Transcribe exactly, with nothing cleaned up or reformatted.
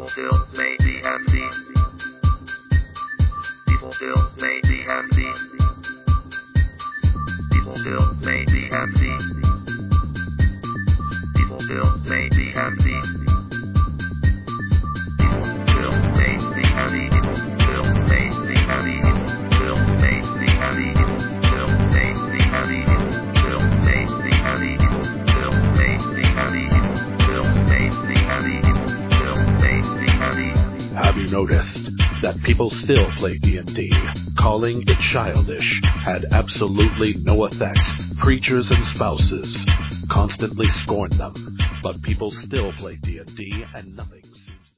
People still play D and D. People still play D and D. People still play D and D. People still play D and D. People still play D and D. People still play D and D. People still play D and D. People still play D and D. People still play D and D. People still play D and D. People still play D and D. People still play D and D. Have you noticed that people still play D and D? Calling it childish had absolutely no effect. Preachers and spouses constantly scorn them, but people still play D and D and nothing.